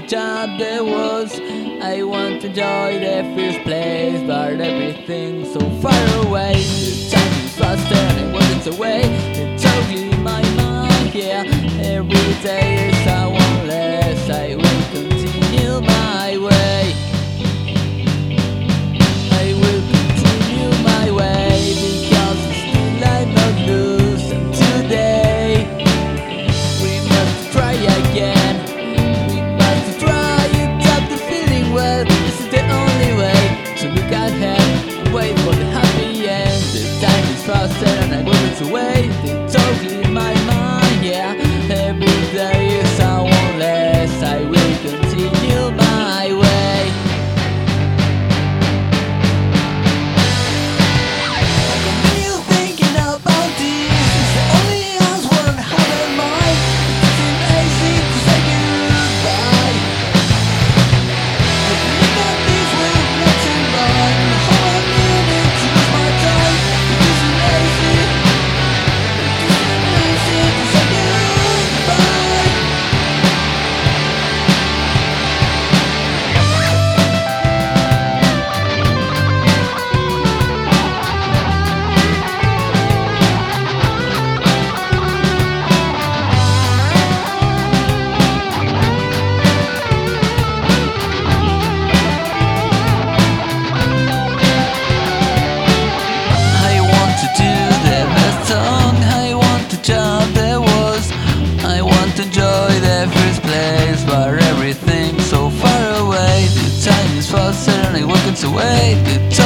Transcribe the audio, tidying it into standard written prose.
jump the walls. I want to enjoy the first place, but everything's so far away. The time is faster and I want it away. It's totally my mind, yeah. Every day is a one less. I will continue my way. I will continue my way because still I'm not loose. And today we must try again. We must try it up the feeling well. This is the only way to look ahead and wait for the happy end. The time is faster and I want it away. It's totally in my mind, yeah. Every day is a one less. I will continue my way. Continue thinking about this. It's the only answer I have in mind. It isn't easy to say goodbye. I believe that this will not survive. How I need to lose my time. It isn't easy. It isn't easy to say goodbye. I want to do the best song. I want to jump the walls. I want to enjoy the first place, but everything's so far away. The time is faster and I walk it away. The